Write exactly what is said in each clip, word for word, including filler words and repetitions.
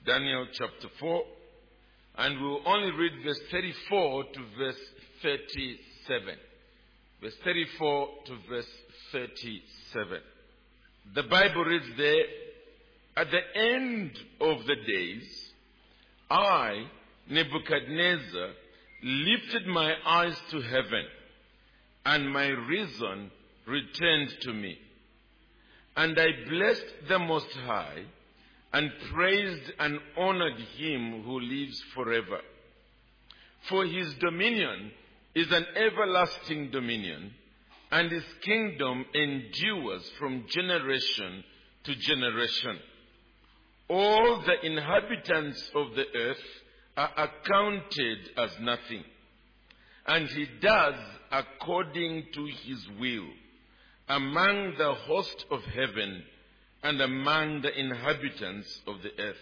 Daniel chapter four, and we'll only read verse thirty-four to verse thirty-seven. Verse thirty-four to verse thirty-seven. The Bible reads there, "At the end of the days, I, Nebuchadnezzar, lifted my eyes to heaven, and my reason returned to me. And I blessed the Most High, and praised and honored him who lives forever. For his dominion is an everlasting dominion, and his kingdom endures from generation to generation. All the inhabitants of the earth are accounted as nothing, and he does according to his will among the host of heaven and among the inhabitants of the earth.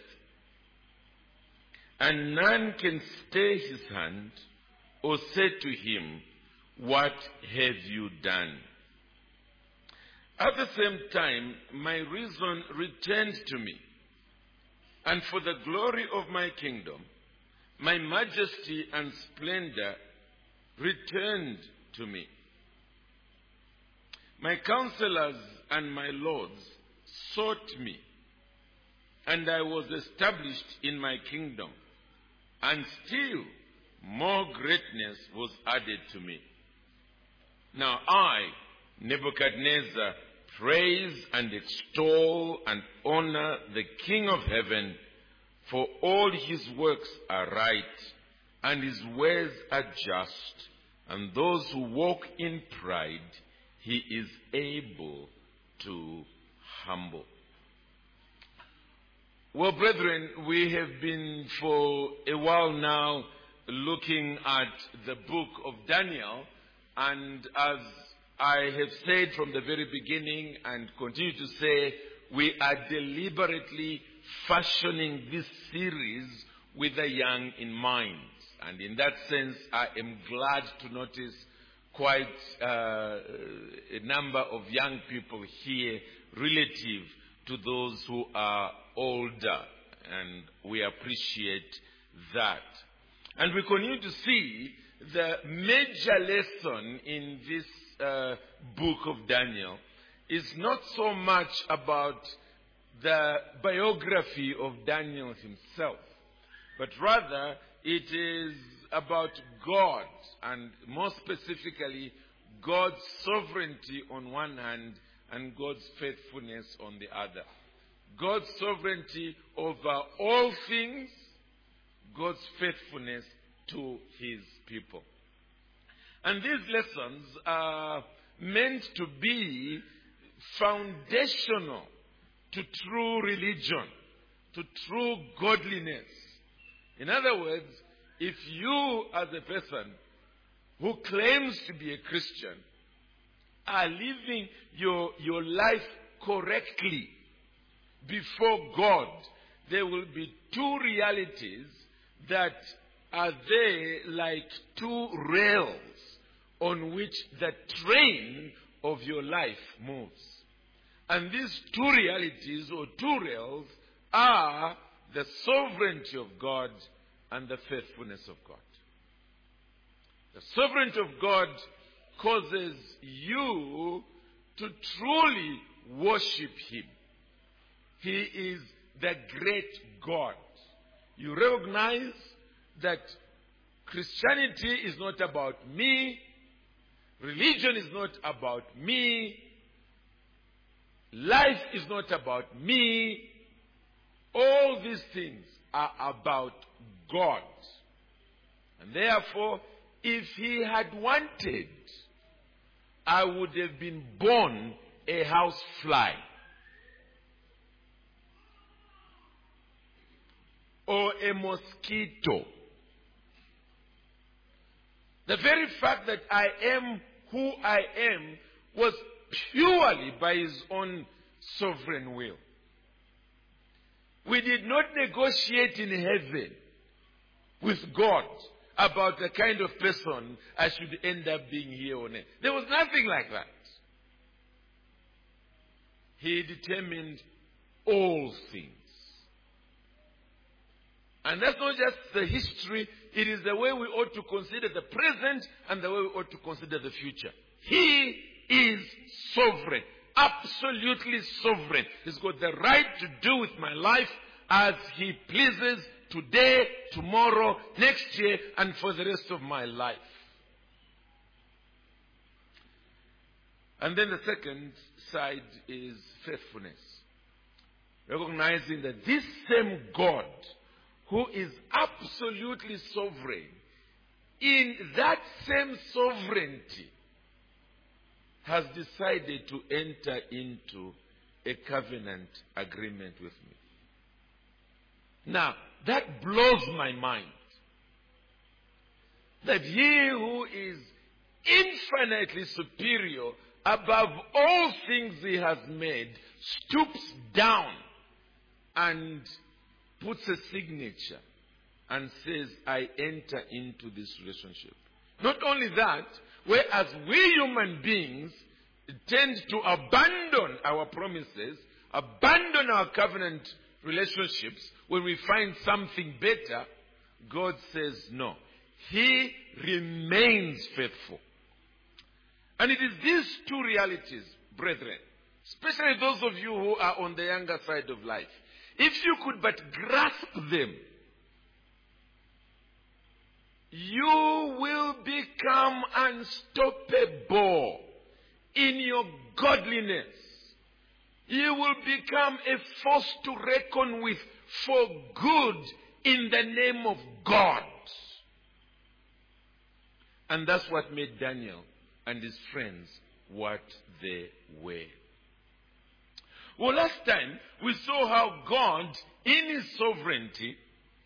And none can stay his hand or say to him, 'What have you done?' At the same time, my reason returned to me, and for the glory of my kingdom, my majesty and splendor returned to me. My counselors and my lords sought me, and I was established in my kingdom, and still more greatness was added to me. Now I, Nebuchadnezzar, praise and extol and honor the King of heaven, for all his works are right, and his ways are just, and those who walk in pride he is able to humble." Well, brethren, we have been for a while now looking at the book of Daniel, and as I have said from the very beginning and continue to say, we are deliberately fashioning this series with the young in mind. And in that sense, I am glad to notice quite uh, a number of young people here relative to those who are older, and we appreciate that. And we continue to see the major lesson in this uh, book of Daniel is not so much about the biography of Daniel himself, but rather it is about God, and more specifically, God's sovereignty on one hand and God's faithfulness on the other. God's sovereignty over all things, God's faithfulness to his people. And these lessons are meant to be foundational to true religion, to true godliness. In other words, if you as a person who claims to be a Christian are living your, your life correctly before God, there will be two realities that are there like two rails on which the train of your life moves. And these two realities or two rails are the sovereignty of God and the faithfulness of God. The sovereignty of God causes you to truly worship him. He is the great God. You recognize that Christianity is not about me. Religion is not about me. Life is not about me. All these things are about God. And therefore, if he had wanted, I would have been born a housefly, or a mosquito. The very fact that I am who I am was purely by his own sovereign will. We did not negotiate in heaven with God about the kind of person I should end up being here on earth. There was nothing like that. He determined all things. And that's not just the history, it is the way we ought to consider the present and the way we ought to consider the future. He is sovereign, absolutely sovereign. He's got the right to do with my life as He pleases today, tomorrow, next year, and for the rest of my life. And then the second side is faithfulness. Recognizing that this same God, who is absolutely sovereign, in that same sovereignty, has decided to enter into a covenant agreement with me. Now, that blows my mind. That He who is infinitely superior above all things He has made stoops down and puts a signature and says, I enter into this relationship. Not only that, whereas we human beings tend to abandon our promises, abandon our covenant relationships when we find something better, God says no. He remains faithful. And it is these two realities, brethren, especially those of you who are on the younger side of life, if you could but grasp them, you will become unstoppable in your godliness. You will become a force to reckon with for good in the name of God. And that's what made Daniel and his friends what they were. Well, last time we saw how God, in His sovereignty,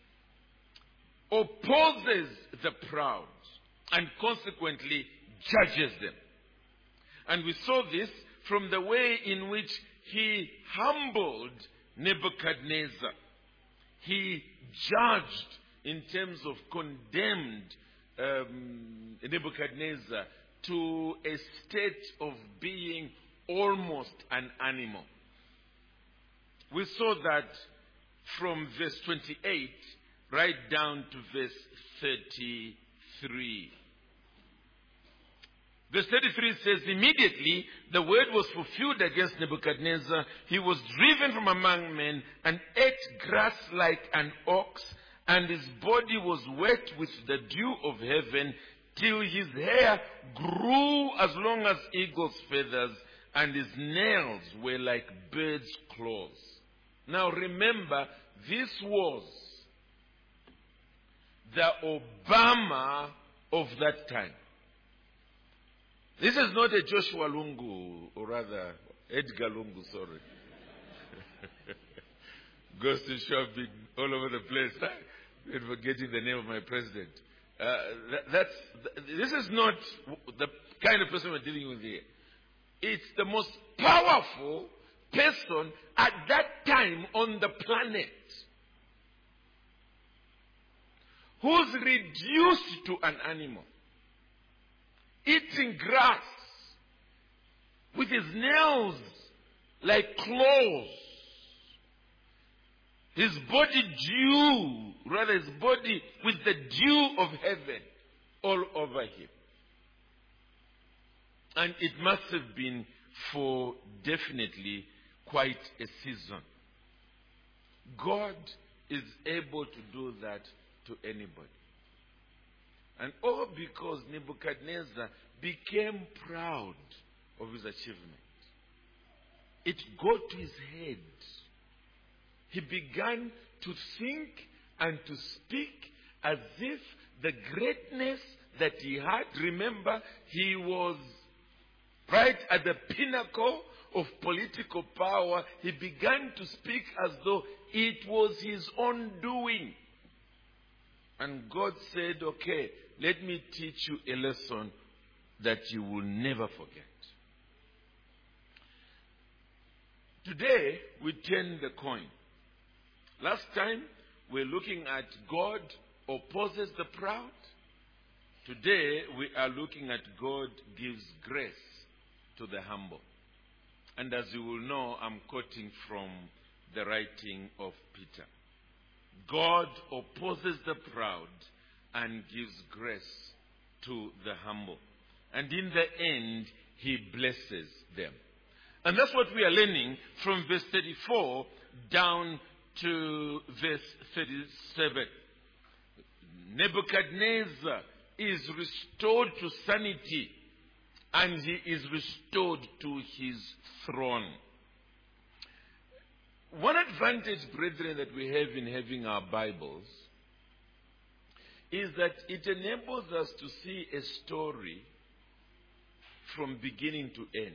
opposes the proud and consequently judges them. And we saw this from the way in which He humbled Nebuchadnezzar. He judged in terms of condemned um, Nebuchadnezzar to a state of being almost an animal. We saw that from verse twenty-eight right down to verse thirty-three. Verse thirty-three says, immediately the word was fulfilled against Nebuchadnezzar. He was driven from among men and ate grass like an ox, and his body was wet with the dew of heaven, till his hair grew as long as eagle's feathers, and his nails were like birds' claws. Now remember, this was the Obama of that time. This is not a Joshua Lungu, or rather, Edgar Lungu, sorry. Goes to shopping all over the place. I'm forgetting the name of my president. Uh, that, that's, this is not the kind of person we're dealing with here. It's the most powerful person at that time on the planet, who's reduced to an animal, eating grass with his nails like claws, his body dew, rather his body with the dew of heaven all over him. And it must have been for definitely quite a season. God is able to do that to anybody. And all because Nebuchadnezzar became proud of his achievement. It got to his head. He began to think and to speak as if the greatness that he had, remember, he was right at the pinnacle of political power. He began to speak as though it was his own doing. And God said, okay, let me teach you a lesson that you will never forget. Today, we turn the coin. Last time, we're looking at God opposes the proud. Today, we are looking at God gives grace to the humble. And as you will know, I'm quoting from the writing of Peter. God opposes the proud and gives grace to the humble. And in the end, he blesses them. And that's what we are learning from verse thirty-four down to verse thirty-seven. Nebuchadnezzar is restored to sanity, and he is restored to his throne. One advantage, brethren, that we have in having our Bibles is that it enables us to see a story from beginning to end.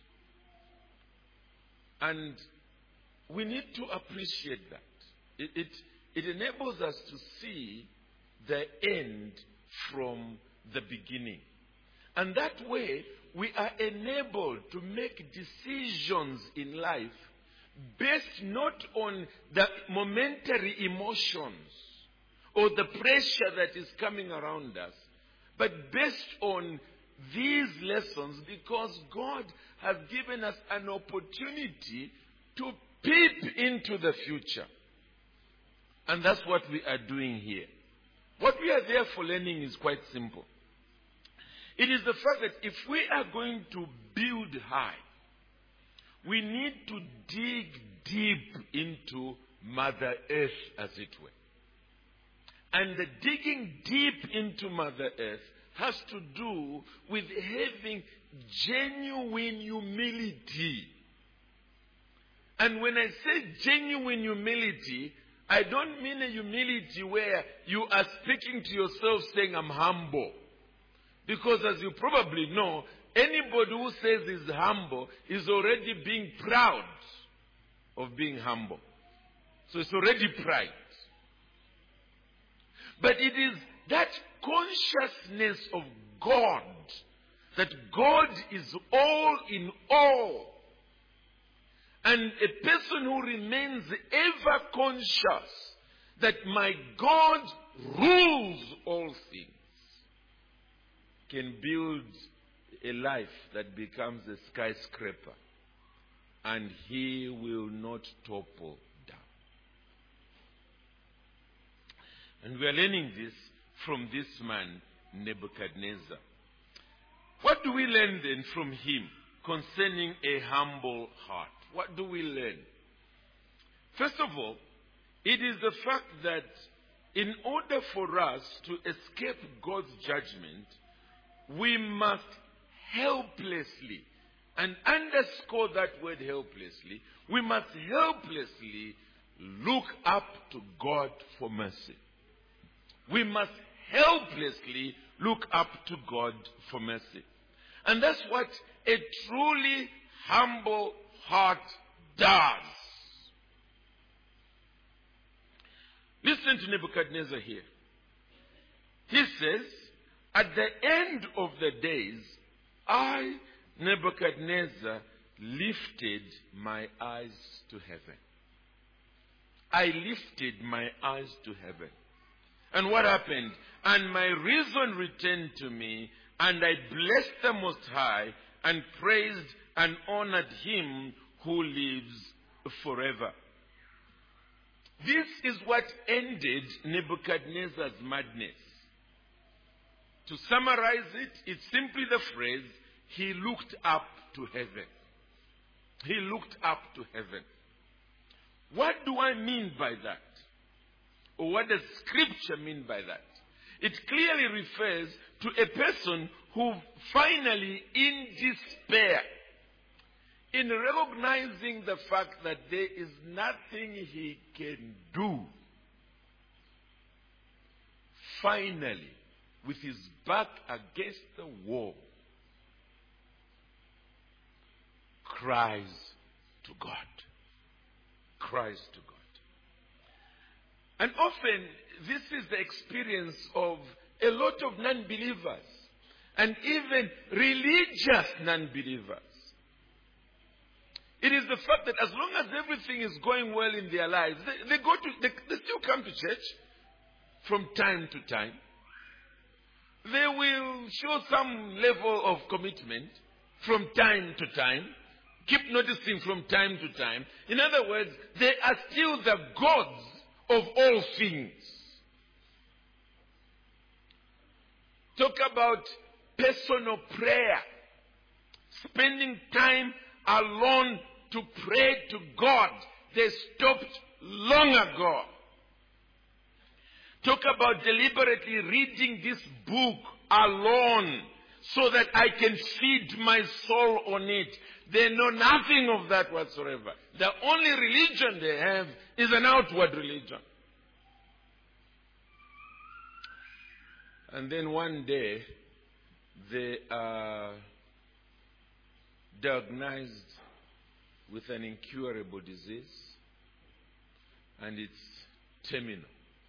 And we need to appreciate that. It, it, it enables us to see the end from the beginning. And that way, we are enabled to make decisions in life based not on the momentary emotions or the pressure that is coming around us, but based on these lessons, because God has given us an opportunity to peep into the future. And that's what we are doing here. What we are there for learning is quite simple. It is the fact that if we are going to build high, we need to dig deep into Mother Earth, as it were. And the digging deep into Mother Earth has to do with having genuine humility. And when I say genuine humility, I don't mean a humility where you are speaking to yourself saying, I'm humble. Because as you probably know, anybody who says is humble is already being proud of being humble. So it's already pride. But it is that consciousness of God, that God is all in all. And a person who remains ever conscious that my God rules all things can build a life that becomes a skyscraper, and he will not topple down. And we are learning this from this man, Nebuchadnezzar. What do we learn then from him concerning a humble heart? What do we learn? First of all, it is the fact that in order for us to escape God's judgment, we must helplessly, and underscore that word helplessly, we must helplessly look up to God for mercy. We must helplessly look up to God for mercy. And that's what a truly humble heart does. Listen to Nebuchadnezzar here. He says, at the end of the days, I, Nebuchadnezzar, lifted my eyes to heaven. I lifted my eyes to heaven. And what happened? And my reason returned to me, and I blessed the Most High, and praised and honored him who lives forever. This is what ended Nebuchadnezzar's madness. To summarize it, it's simply the phrase, he looked up to heaven. He looked up to heaven. What do I mean by that? Or what does Scripture mean by that? It clearly refers to a person who finally, in despair, in recognizing the fact that there is nothing he can do, finally, with his back against the wall, cries to God. Cries to God. And often, this is the experience of a lot of non-believers, and even religious non-believers. It is the fact that as long as everything is going well in their lives, they, they go to, they, they still come to church from time to time. They will show some level of commitment from time to time. Keep noticing from time to time. In other words, they are still the gods of all things. Talk about personal prayer. Spending time alone to pray to God. They stopped long ago. Talk about deliberately reading this book alone so that I can feed my soul on it. They know nothing of that whatsoever. The only religion they have is an outward religion. And then one day, they are diagnosed with an incurable disease, and it's terminal.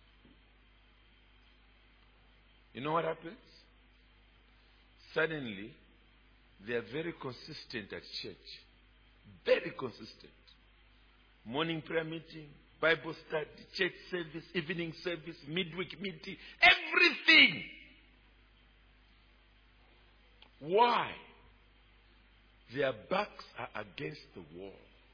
You know what happens? Suddenly, they are very consistent at church. Very consistent. Morning prayer meeting, Bible study, church service, evening service, midweek meeting, everything. Why? Their backs are against the wall.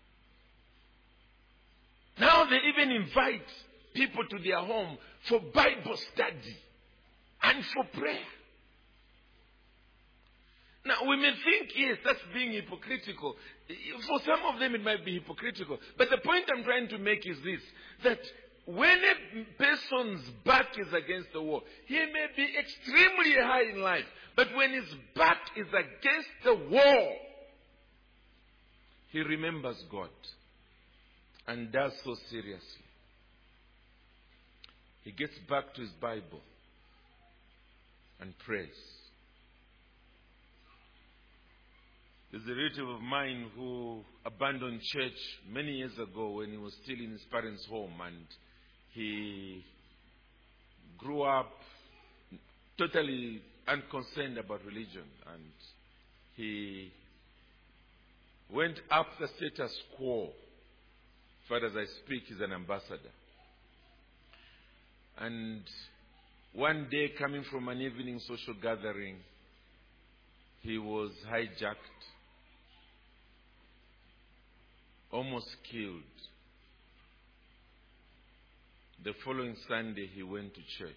Now they even invite people to their home for Bible study and for prayer. Now we may think, yes, that's being hypocritical. For some of them it might be hypocritical. But the point I'm trying to make is this, that when a person's back is against the wall, he may be extremely high in life, but when his back is against the wall, he remembers God and does so seriously. He gets back to his Bible and prays. There's a relative of mine who abandoned church many years ago when he was still in his parents' home, and he grew up totally unconcerned about religion, and he went up the status quo. As far as I speak, he's an ambassador. And one day, coming from an evening social gathering, he was hijacked, almost killed. The following Sunday, he went to church,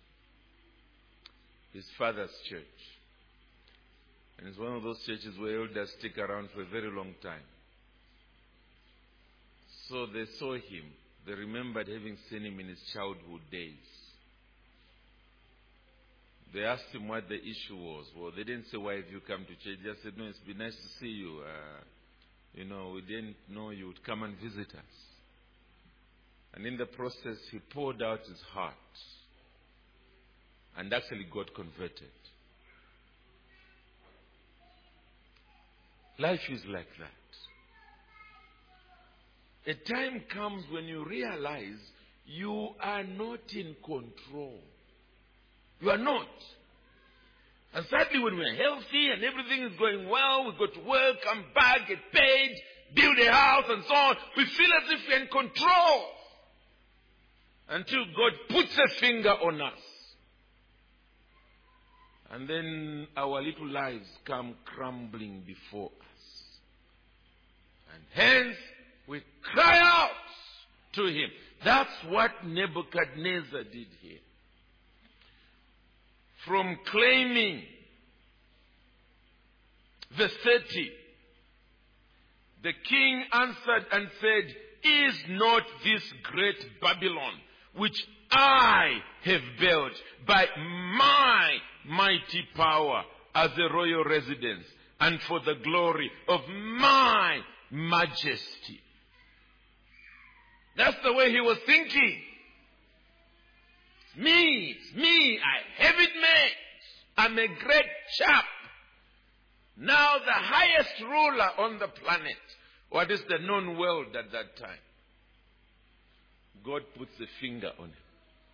his father's church. And it's one of those churches where elders stick around for a very long time. So they saw him. They remembered having seen him in his childhood days. They asked him what the issue was. Well, they didn't say, why have you come to church? They just said, no, it's been nice to see you. Uh, you know, we didn't know you would come and visit us. And in the process, he poured out his heart and actually got converted. Life is like that. A time comes when you realize you are not in control. You are not. And sadly, when we're healthy and everything is going well, we go to work, come back, get paid, build a house and so on, we feel as if we're in control. Until God puts a finger on us. And then our little lives come crumbling before us. And hence, we cry out to him. That's what Nebuchadnezzar did here. From claiming the thirty, the king answered and said, is not this great Babylon, which I have built by my mighty power as a royal residence and for the glory of my majesty? That's the way he was thinking. It's me, it's me, I have it made. I'm a great chap. Now the highest ruler on the planet. What is the known world at that time? God puts a finger on him.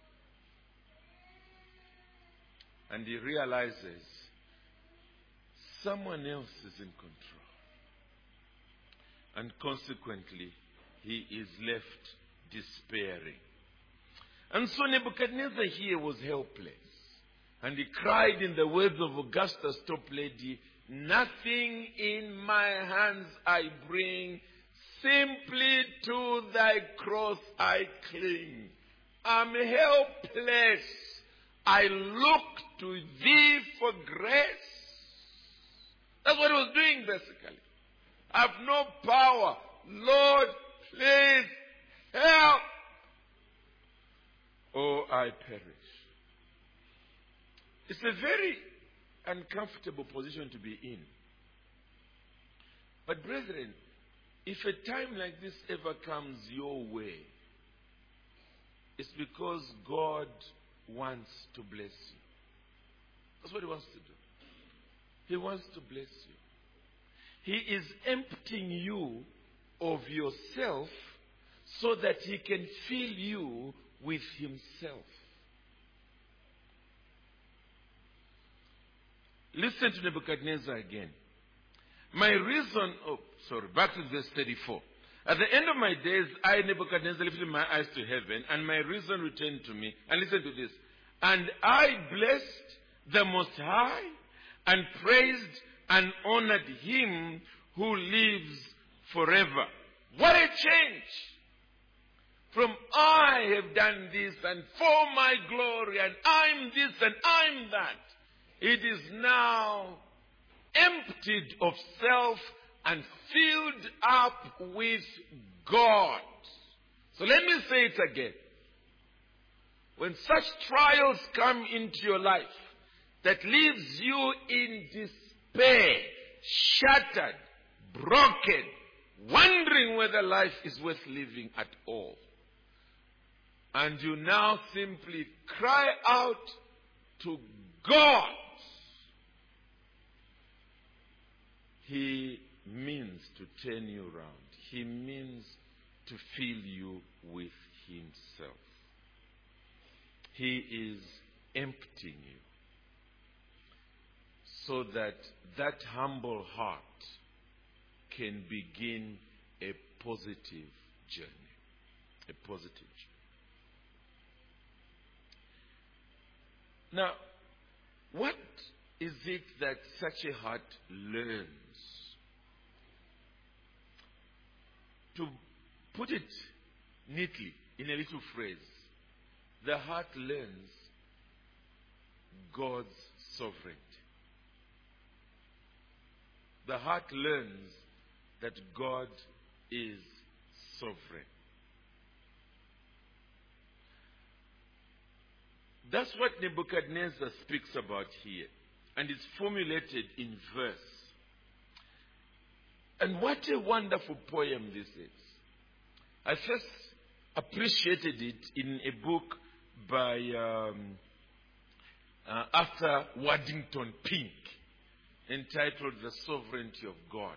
And he realizes someone else is in control. And consequently, he is left despairing. And so Nebuchadnezzar here was helpless. And he cried in the words of Augustus Toplady, nothing in my hands I bring, simply to thy cross I cling. am helpless. I look to thee for grace. That's what he was doing basically. I have no power. Lord, please help. Oh, I perish. It's a very uncomfortable position to be in. But brethren, if a time like this ever comes your way, it's because God wants to bless you. That's what he wants to do. He wants to bless you. He is emptying you of yourself so that he can fill you with himself. Listen to Nebuchadnezzar again. My reason, oh, sorry, back to verse thirty-four. At the end of my days, I, Nebuchadnezzar, lifted my eyes to heaven, and my reason returned to me. And listen to this. And I blessed the Most High, and praised and honored him who lives forever. What a change! From I have done this, and for my glory, and I'm this, and I'm that. It is now emptied of self and filled up with God. So let me say it again. When such trials come into your life that leaves you in despair, shattered, broken, wondering whether life is worth living at all, and you now simply cry out to God, he means to turn you around. He means to fill you with himself. He is emptying you so that that humble heart can begin a positive journey. A positive journey. Now, what is it that such a heart learns? To put it neatly in a little phrase, the heart learns God's sovereignty. The heart learns that God is sovereign. That's what Nebuchadnezzar speaks about here. And it's formulated in verse. And what a wonderful poem this is. I first appreciated it in a book by um, uh, Arthur Waddington Pink entitled The Sovereignty of God.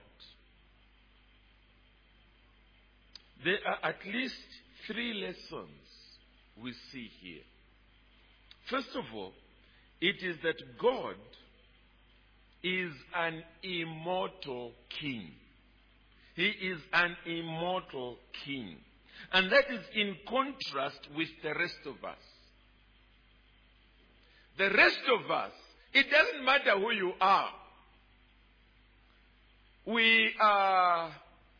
There are at least three lessons we see here. First of all, it is that God is an immortal king. He is an immortal king. And that is in contrast with the rest of us. The rest of us, it doesn't matter who you are. We are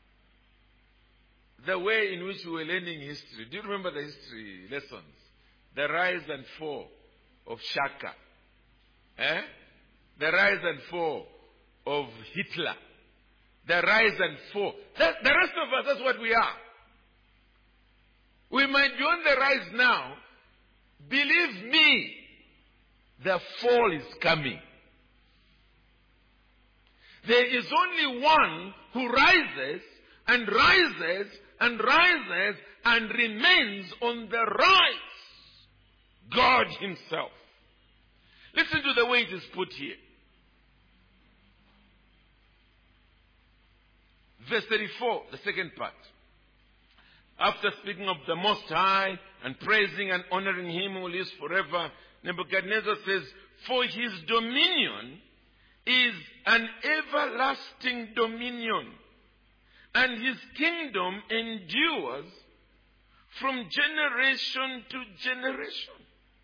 the way in which we were learning history. Do you remember the history lessons? The rise and fall of Shaka. Eh? The rise and fall of Hitler. The rise and fall. That, the rest of us, that's what we are. We might be on the rise now. Believe me, the fall is coming. There is only one who rises and rises and rises and remains on the rise. God himself. Listen to the way it is put here. Verse thirty-four, the second part. After speaking of the Most High and praising and honoring him who lives forever, Nebuchadnezzar says, for his dominion is an everlasting dominion, and his kingdom endures from generation to generation.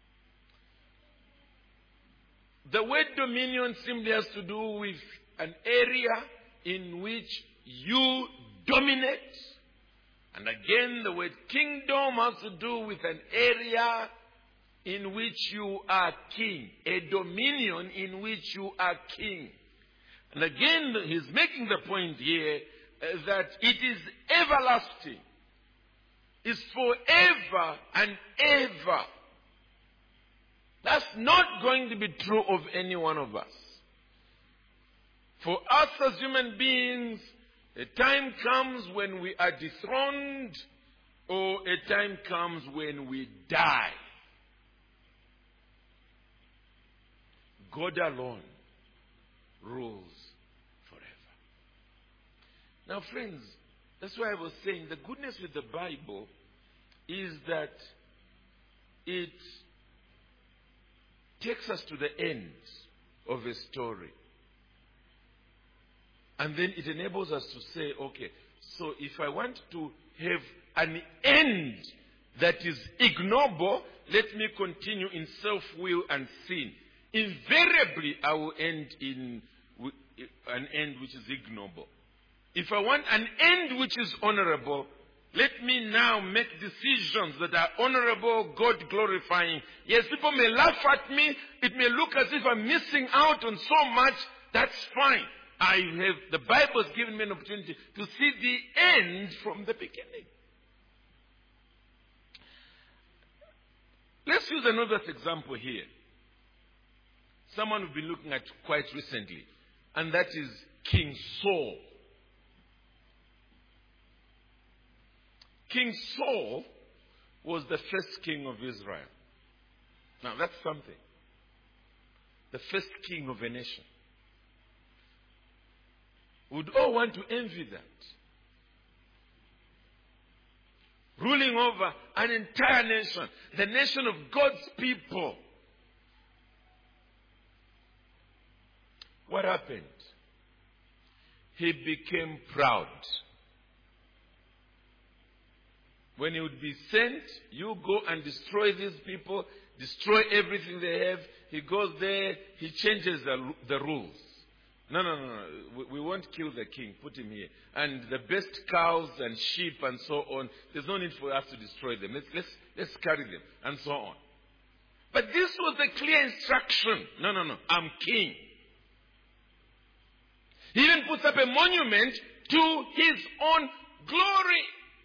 The word dominion simply has to do with an area in which you dominate And again, the word kingdom has to do with an area in which you are king, a dominion in which you are king. And again, he's making the point here uh, that it is everlasting. It's forever and ever. That's not going to be true of any one of us. For us as human beings, a time comes when we are dethroned, or a time comes when we die. God alone rules forever. Now, friends, that's why I was saying the goodness with the Bible is that it takes us to the end of a story. And then it enables us to say, okay, so if I want to have an end that is ignoble, let me continue in self-will and sin. Invariably, I will end in an end which is ignoble. If I want an end which is honorable, let me now make decisions that are honorable, God-glorifying. Yes, people may laugh at me. It may look as if I'm missing out on so much. That's fine. I have, the Bible has given me an opportunity to see the end from the beginning. Let's use another example here. Someone we've been looking at quite recently, and that is King Saul. King Saul was the first king of Israel. Now that's something. The first king of a nation. Would all want to envy that. Ruling over an entire nation, the nation of God's people. What happened? He became proud. When he would be sent, you go and destroy these people, destroy everything they have. He goes there, he changes the, the rules. No, no, no, no. We, we won't kill the king. Put him here. And the best cows and sheep and so on, there's no need for us to destroy them. Let's, let's, let's carry them and so on. But this was the clear instruction. No, no, no. I'm king. He even puts up a monument to his own glory.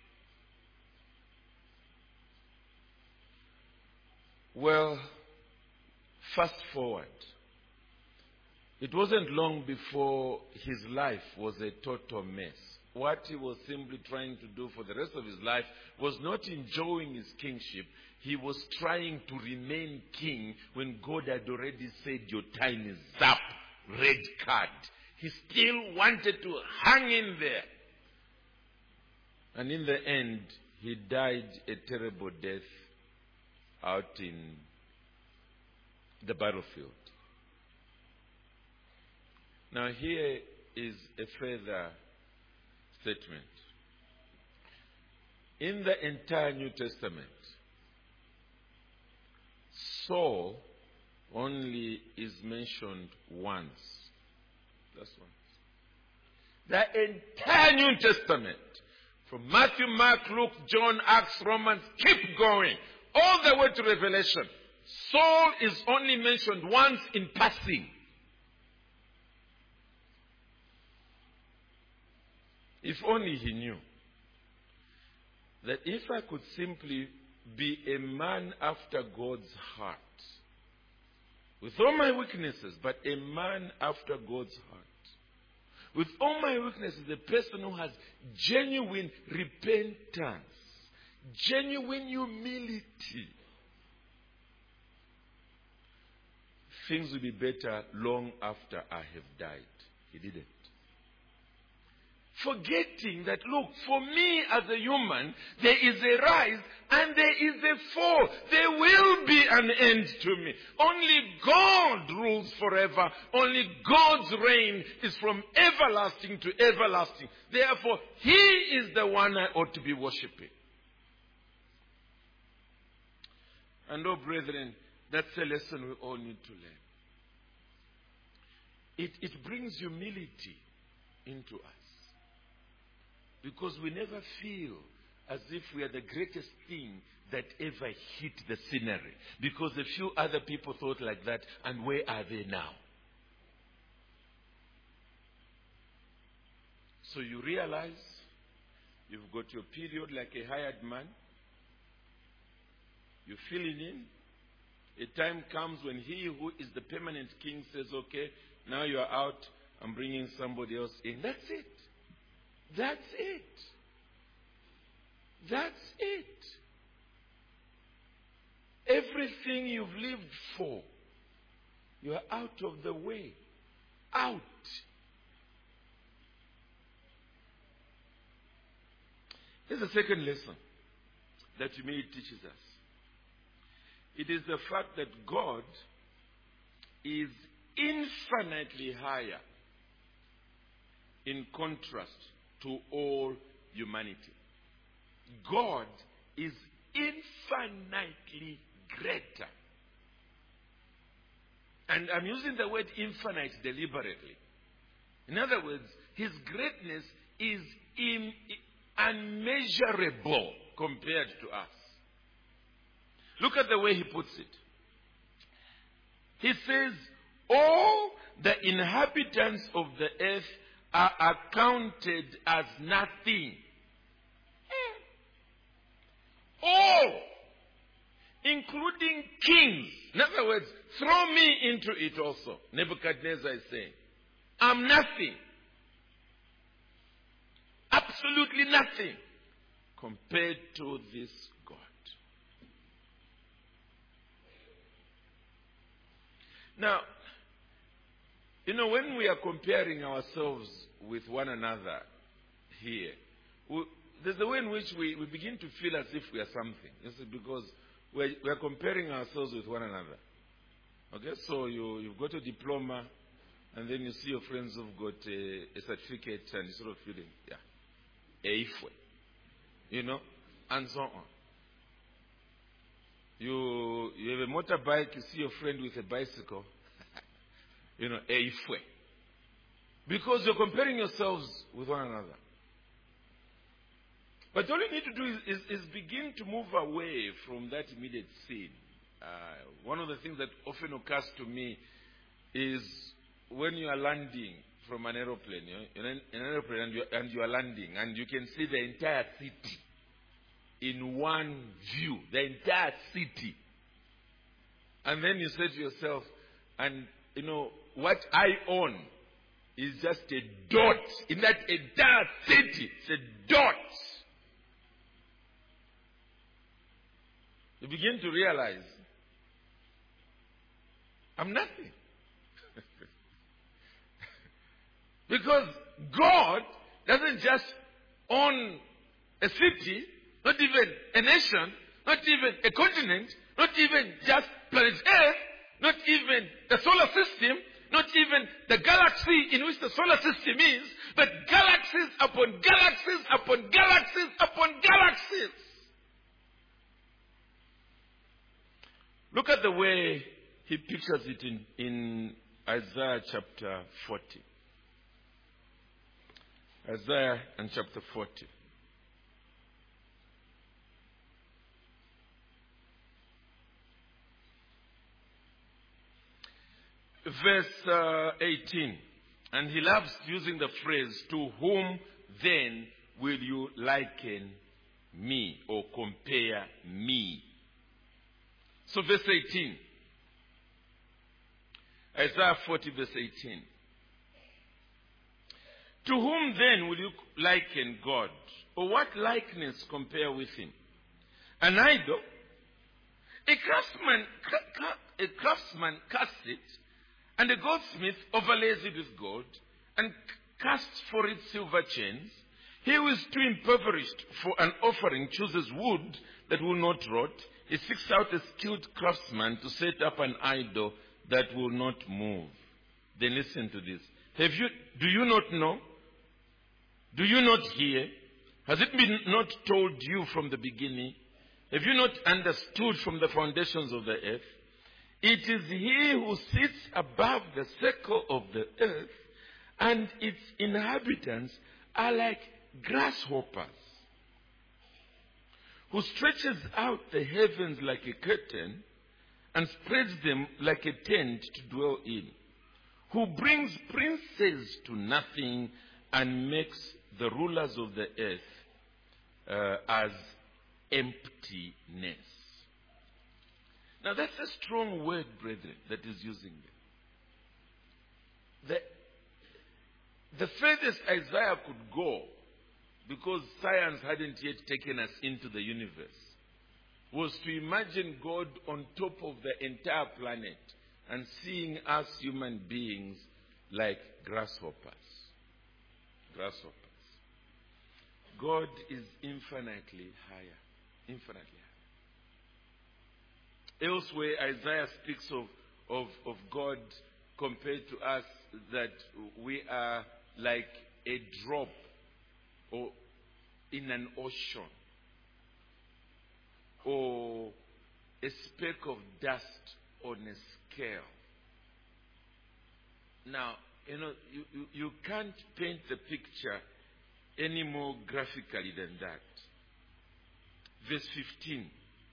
Well, fast forward. It wasn't long before his life was a total mess. What he was simply trying to do for the rest of his life was not enjoying his kingship. He was trying to remain king when God had already said, your time is up, red card. He still wanted to hang in there. And in the end, he died a terrible death out in the battlefield. Now here is a further statement. In the entire New Testament, Saul only is mentioned once. That's once. The entire New Testament, from Matthew, Mark, Luke, John, Acts, Romans, keep going, all the way to Revelation. Saul is only mentioned once in passing. If only he knew that if I could simply be a man after God's heart, with all my weaknesses, but a man after God's heart, with all my weaknesses, a person who has genuine repentance, genuine humility, things will be better long after I have died. He didn't. Forgetting that, look, for me as a human, there is a rise and there is a fall. There will be an end to me. Only God rules forever. Only God's reign is from everlasting to everlasting. Therefore, He is the one I ought to be worshipping. And oh, brethren, that's a lesson we all need to learn. It, it brings humility into us. Because we never feel as if we are the greatest thing that ever hit the scenery. Because a few other people thought like that, and where are they now? So you realize you've got your period like a hired man. You fill it in. A time comes when he who is the permanent king says, okay, now you are out, I'm bringing somebody else in. That's it. That's it. That's it. Everything you've lived for, you are out of the way. Out. Here's the second lesson that humility teaches us. It is the fact that God is infinitely higher in contrast to all humanity. God is infinitely greater. And I'm using the word infinite deliberately. In other words, his greatness is in, unmeasurable compared to us. Look at the way he puts it. He says, all the inhabitants of the earth are accounted as nothing. All, including kings. In other words, throw me into it also. Nebuchadnezzar is saying, I'm nothing. Absolutely nothing compared to this God. Now, you know, when we are comparing ourselves with one another here, we, there's a way in which we, we begin to feel as if we are something. You see, because we're, we're comparing ourselves with one another. Okay, so you, you've got a diploma, and then you see your friends who've got a, a certificate, and you're sort of feeling, yeah, a ifwe, you know, and so on. You, you have a motorbike, you see your friend with a bicycle, you know, a ifwe. Because you're comparing yourselves with one another. But all you need to do is, is, is begin to move away from that immediate scene. Uh, one of the things that often occurs to me is when you are landing from an aeroplane, you know, in an, in an aeroplane and you, and you are landing, and you can see the entire city in one view, the entire city. And then you say to yourself, and you know, what I own is just a dot in that entire city. It's a dot. You begin to realize, I'm nothing. Because God doesn't just own a city, not even a nation, not even a continent, not even just planet Earth, not even the solar system, not even the galaxy in which the solar system is, but galaxies upon galaxies upon galaxies upon galaxies. Look at the way he pictures it in, in Isaiah chapter forty. Isaiah and chapter forty. Verse uh, eighteen. And he loves using the phrase, to whom then will you liken me or compare me? So verse eighteen. Isaiah forty verse eighteen. To whom then will you liken God? Or what likeness compare with him? An idol? A craftsman, a craftsman casts it, and a goldsmith overlays it with gold, and casts for it silver chains. He who is too impoverished for an offering chooses wood that will not rot. He seeks out a skilled craftsman to set up an idol that will not move. Then listen to this. Have you, do you not know? Do you not hear? Has it been not told you from the beginning? Have you not understood from the foundations of the earth? It is he who sits above the circle of the earth, and its inhabitants are like grasshoppers. who stretches out the heavens like a curtain and spreads them like a tent to dwell in, who brings princes to nothing and makes the rulers of the earth uh, as emptiness. Now that's a strong word, brethren, that is using there. The, the furthest Isaiah could go, because science hadn't yet taken us into the universe, was to imagine God on top of the entire planet and seeing us human beings like grasshoppers. Grasshoppers. God is infinitely higher. Infinitely higher. Elsewhere, Isaiah speaks of, of, of God compared to us, that we are like a drop or in an ocean, or a speck of dust on a scale. Now, you know, you, you, you can't paint the picture any more graphically than that. Verse fifteen.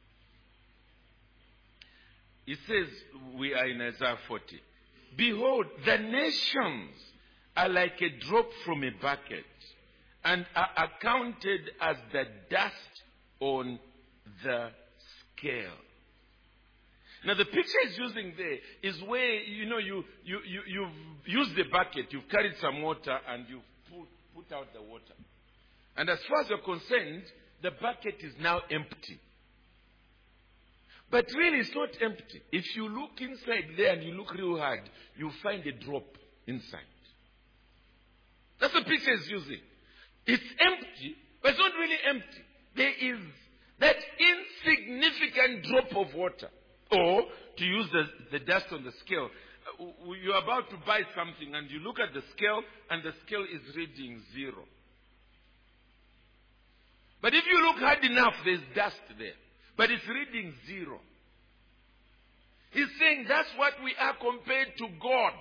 It says, we are in Isaiah forty. Behold, the nations are like a drop from a bucket, and are accounted as the dust on the scale. Now the picture is using there is where, you know, you, you, you, you've used the bucket, you've carried some water, and you've put, put out the water. And as far as you're concerned, the bucket is now empty. But really it's not empty. If you look inside there and you look real hard, you'll find a drop inside. That's the picture it's using. It's empty, but it's not really empty. There is that insignificant drop of water. Or, to use the, the dust on the scale, you're about to buy something and you look at the scale and the scale is reading zero. But if you look hard enough, there's dust there. But it's reading zero. He's saying that's what we are compared to God.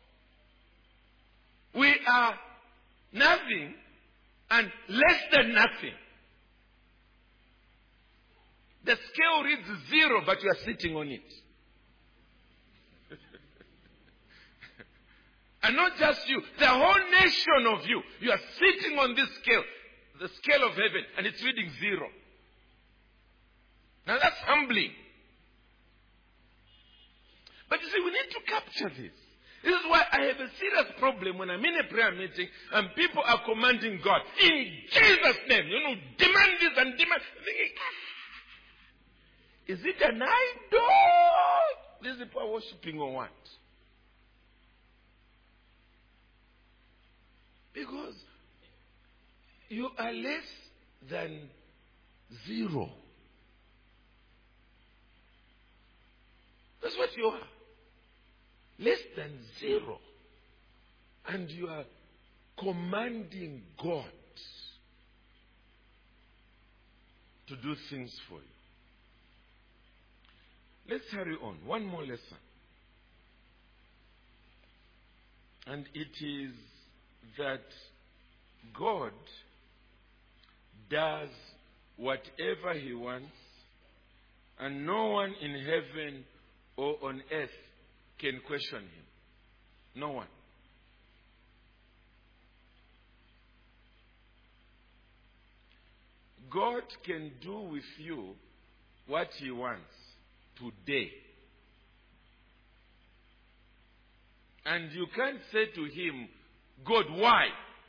We are nothing and less than nothing. The scale reads zero, but you are sitting on it. And not just you, the whole nation of you. You are sitting on this scale, the scale of heaven, and it's reading zero. Now that's humbling. But you see, we need to capture this. This is why I have a serious problem when I'm in a prayer meeting and people are commanding God, in Jesus' name, you know, demand this and demand. Is it an idol? These people are worshipping or what? Because you are less than zero. That's what you are. Less than zero. And you are commanding God to do things for you. Let's hurry on. One more lesson. And it is that God does whatever He wants, and no one in heaven or on earth can question Him. No one. God can do with you what He wants today. And you can't say to Him, God, why?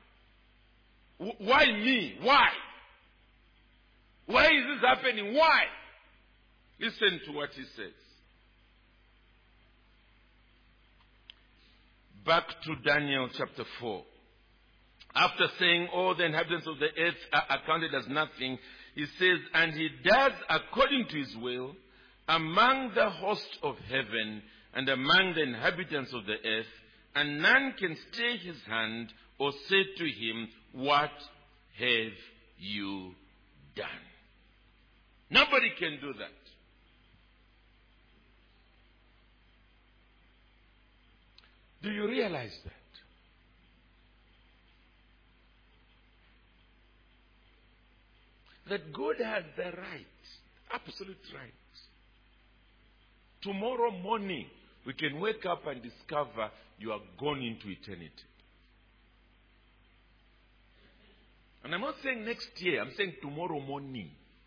Why me? Why? Why is this happening? Why? Listen to what He says. Back to Daniel chapter four. After saying all the inhabitants of the earth are accounted as nothing, He says, and He does according to His will among the host of heaven and among the inhabitants of the earth, and none can stay His hand or say to Him, what have you done? Nobody can do that. Do you realize that? that God has the right, absolute right. Tomorrow morning, we can wake up and discover you are gone into eternity. And I'm not saying next year, I'm saying tomorrow morning.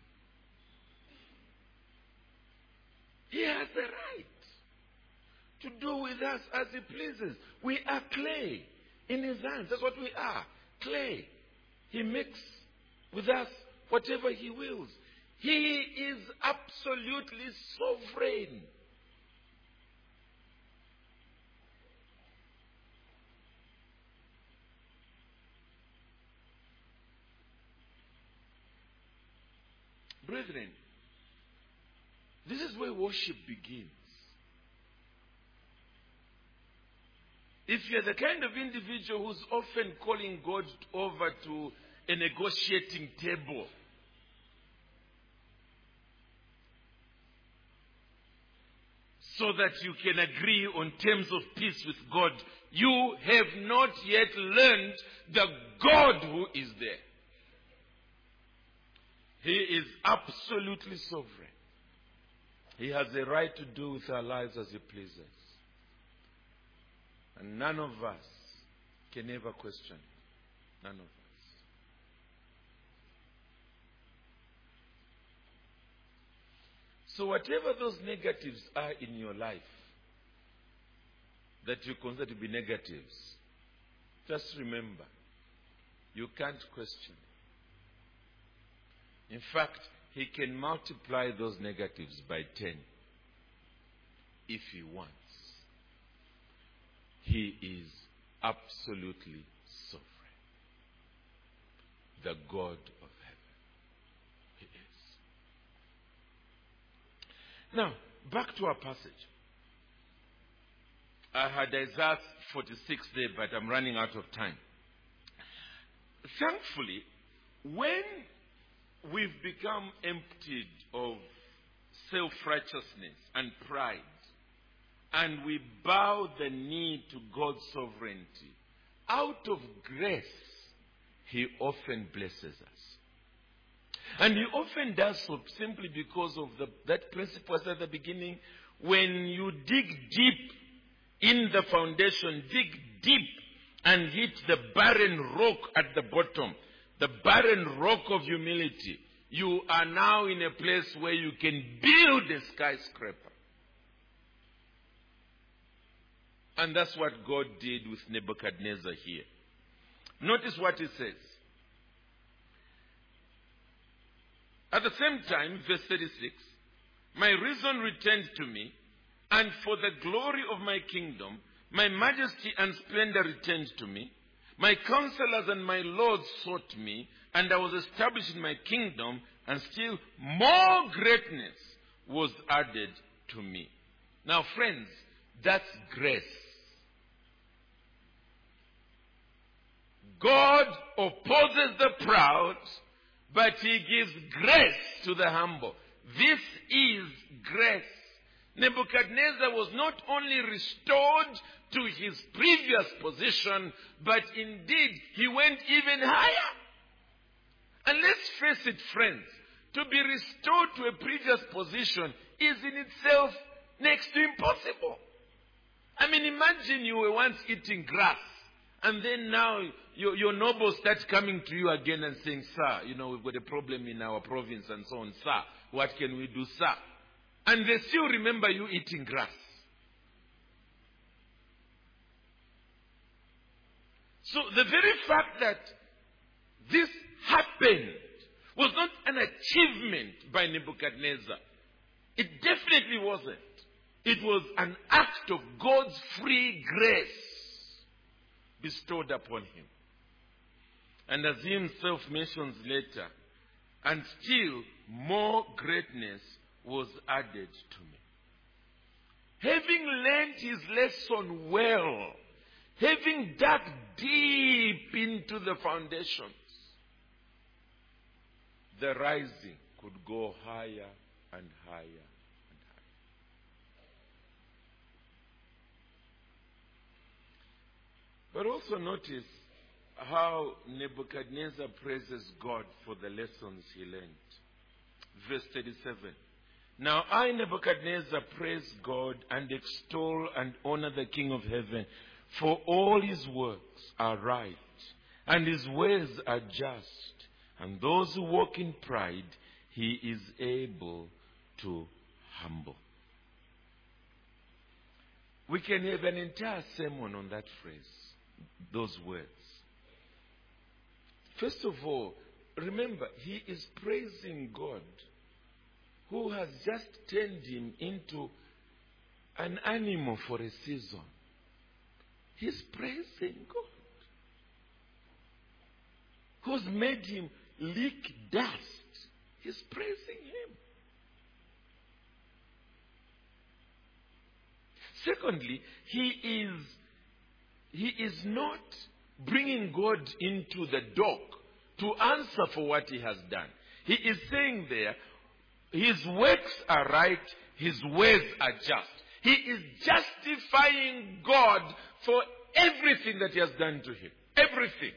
He has the right to do with us as he pleases. We are clay in his hands. That's what we are. Clay. He makes with us whatever he wills. He is absolutely sovereign. Brethren, this is where worship begins. If you're the kind of individual who's often calling God over to a negotiating table, so that you can agree on terms of peace with God, you have not yet learned the God who is there. He is absolutely sovereign. He has the right to do with our lives as he pleases. And none of us can ever question it. None of us. So whatever those negatives are in your life that you consider to be negatives, just remember, you can't question it. In fact, he can multiply those negatives by ten if he wants. He is absolutely sovereign. The God of heaven. He is. Now, back to our passage. I had Isaiah forty-six there, but I'm running out of time. Thankfully, when we've become emptied of self-righteousness and pride, and we bow the knee to God's sovereignty, out of grace, he often blesses us. And he often does so simply because of the, that principle I said at the beginning. When you dig deep in the foundation, dig deep and hit the barren rock at the bottom, the barren rock of humility, you are now in a place where you can build a skyscraper. And that's what God did with Nebuchadnezzar here. Notice what he says. At the same time, verse thirty-six, my reason returned to me, and for the glory of my kingdom, my majesty and splendor returned to me. My counselors and my lords sought me, and I was established in my kingdom, and still more greatness was added to me. Now, friends, that's grace. God opposes the proud, but he gives grace to the humble. This is grace. Nebuchadnezzar was not only restored to his previous position, but indeed he went even higher. And let's face it, friends, to be restored to a previous position is in itself next to impossible. I mean, imagine you were once eating grass, and then now your, your nobles start coming to you again and saying, sir, you know, we've got a problem in our province and so on. Sir, what can we do, sir? And they still remember you eating grass. So the very fact that this happened was not an achievement by Nebuchadnezzar. It definitely wasn't. It was an act of God's free grace bestowed upon him. And as he himself mentions later, and still more greatness was added to me. Having learned his lesson well, having dug deep into the foundations, the rising could go higher and higher and higher. But also notice how Nebuchadnezzar praises God for the lessons he learned. Verse thirty-seven. Now I, Nebuchadnezzar, praise God and extol and honor the King of heaven, for all his works are right, and his ways are just, and those who walk in pride he is able to humble. We can have an entire sermon on that phrase, those words. First of all, remember, he is praising God, who has just turned him into an animal for a season. He's praising God, who's made him lick dust. He's praising him. Secondly, he is, he is not bringing God into the dock to answer for what he has done. He is saying there, his works are right, his ways are just. He is justifying God for everything that he has done to him. Everything.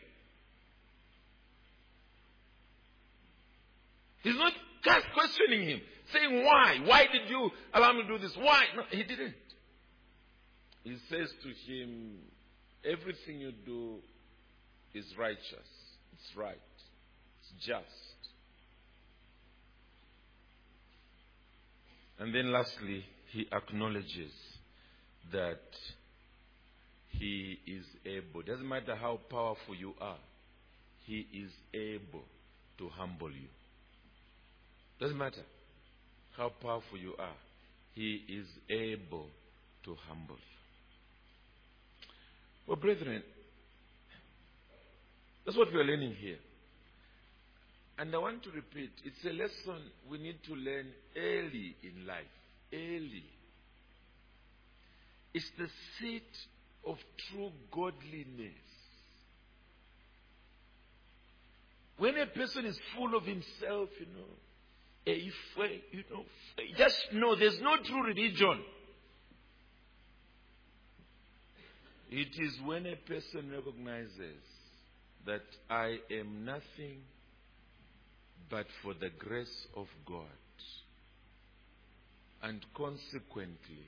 He's not questioning him, saying, why? Why did you allow me to do this? Why? No, he didn't. He says to him, everything you do is righteous. It's right. It's just. And then lastly, he acknowledges that he is able. Doesn't matter how powerful you are, he is able to humble you. Doesn't matter how powerful you are, he is able to humble you. Well, brethren, that's what we are learning here. And I want to repeat, it's a lesson we need to learn early in life. Early. It's the seat of true godliness. When a person is full of himself, you know, if, you know, just know there's no true religion. It is when a person recognizes that I am nothing but for the grace of God. And consequently,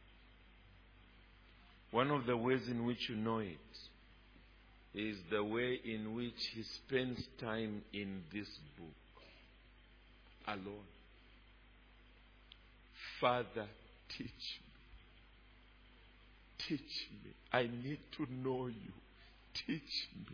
one of the ways in which you know it is the way in which he spends time in this book alone. Father, teach me. Teach me. I need to know you. Teach me.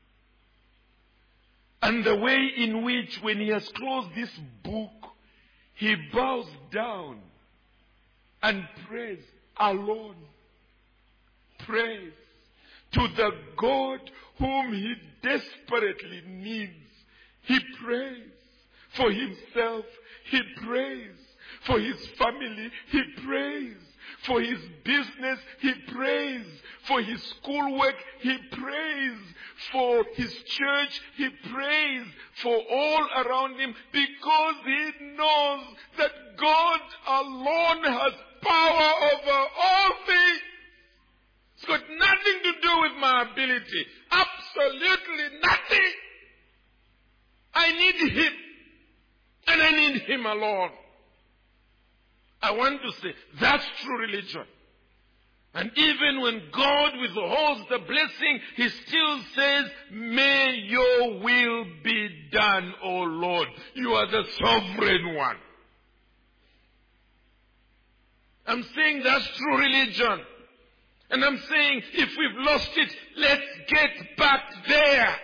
And the way in which, when he has closed this book, he bows down and prays alone. Prays to the God whom he desperately needs. He prays for himself. He prays for his family. He prays for his business. He prays for his schoolwork. He prays for his church. He prays for all around him because he knows that God alone has power over all things. It's got nothing to do with my ability. Absolutely nothing. I need him. And I need him alone. I want to say, that's true religion. And even when God withholds the blessing, he still says, may your will be done, O Lord. You are the sovereign one. I'm saying that's true religion. And I'm saying, if we've lost it, let's get back there.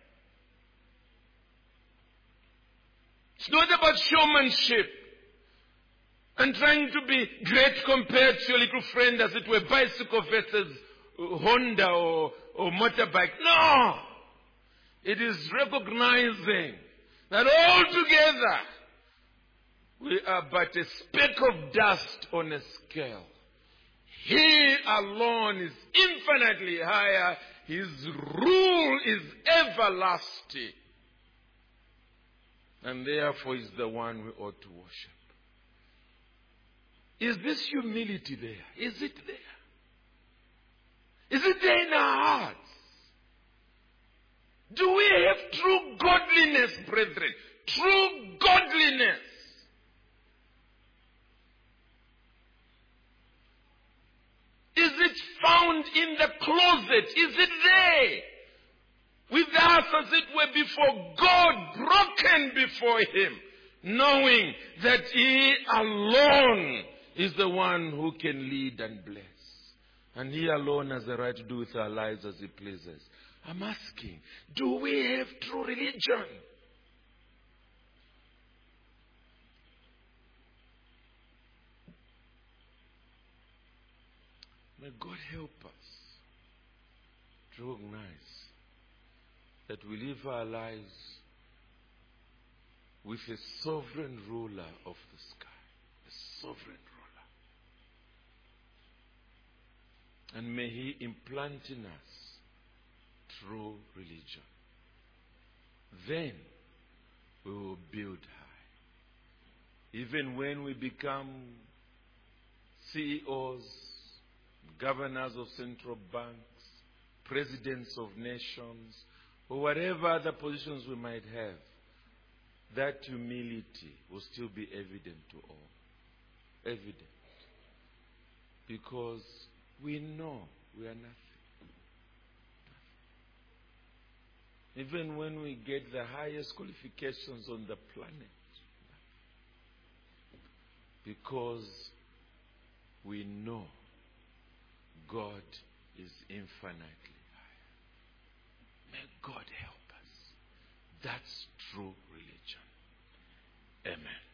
It's not about showmanship and trying to be great compared to your little friend, as it were, bicycle versus Honda or, or motorbike. No! It is recognizing that all together we are but a speck of dust on a scale. He alone is infinitely higher. His rule is everlasting. And therefore is the one we ought to worship. Is this humility there? Is it there? Is it there in our hearts? Do we have true godliness, brethren? True godliness. Is it found in the closet? Is it there? With us, as it were, before God, broken before Him, knowing that He alone is the one who can lead and bless. And He alone has the right to do with our lives as He pleases. I'm asking, do we have true religion? May God help us to recognize that we live our lives with a sovereign ruler of the sky. A sovereign ruler. And may He implant in us true religion. Then we will build high. Even when we become C E Os, governors of central banks, presidents of nations, or whatever other positions we might have, that humility will still be evident to all. Evident. Because we know we are nothing. Even when we get the highest qualifications on the planet. Because we know God is infinitely higher. May God help us. That's true religion. Amen.